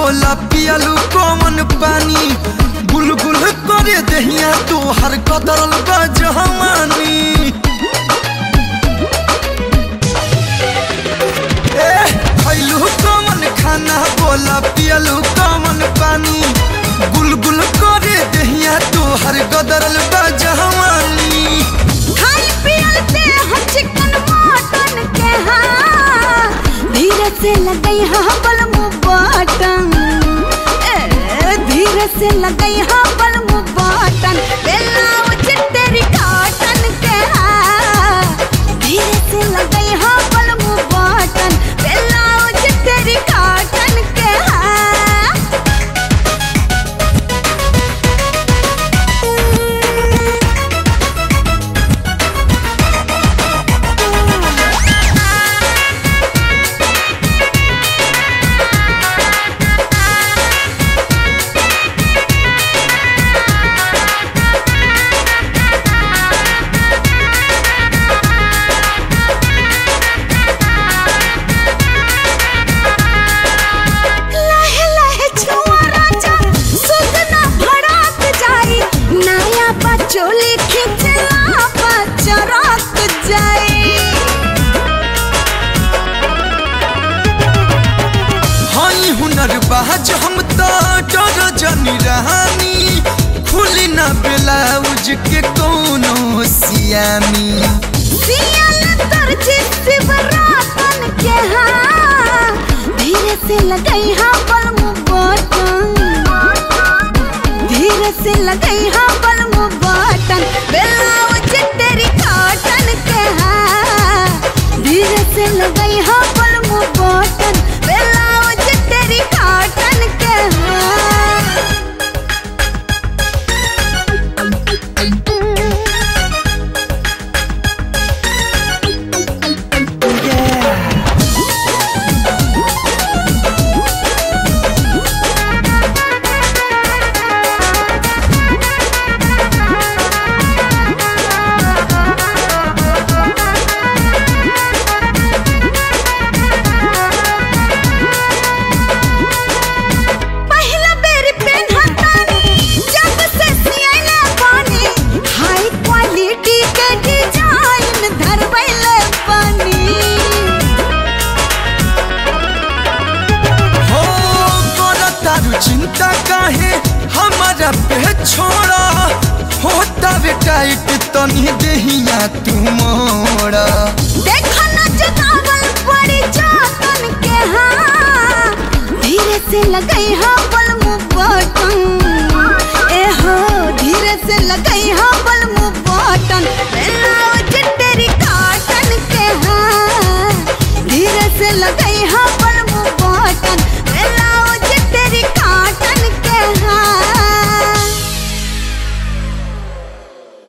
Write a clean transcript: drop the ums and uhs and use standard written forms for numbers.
बोला पियालू कौन पानी गुलगुल करे दहिया तू हर कदरल बा जवानी। खैलू कौन खाना बोला पियालू कौन पानी गुलगुल करे दहिया तू हर कदरल बा जवानी। खाई पियलते हम चिकन मटन के हाँ धीरे से लगई हाँ बलमु बटन धीरे से लगई हाँ बलमु बटन ब्लाउज तेरी कॉटन के हाँ धीरे से लगई हाँ बलमु बटन ब्लाउज तेरी कॉटन के हाँ। चोली खिंचला चरक जाए हाई हुनर बाज हम तो डर जनी रहानी खुली ना ब्लाउज के कोनो सियामी। सियाल दर्जी शिवरातन के हाँ धीरे से लगई हाँ बलमु बटन धीरे से लगई हाँ बलमु बटन ब्लाउज तेरी कॉटन के हाँ धीरे से लगई हाँ बलमु बटन ब्लाउज तेरी कॉटन के हाँ। चिंता काहे हमारा पे छोड़ा होता वे टाइट तनी देहिया तू मोड़ा। देखो न जगावल पड़ी जातन के हाँ धीरे से लगई हाँ बलमु बटन ए हो धीरे से लगई हाँ बलमु बटन।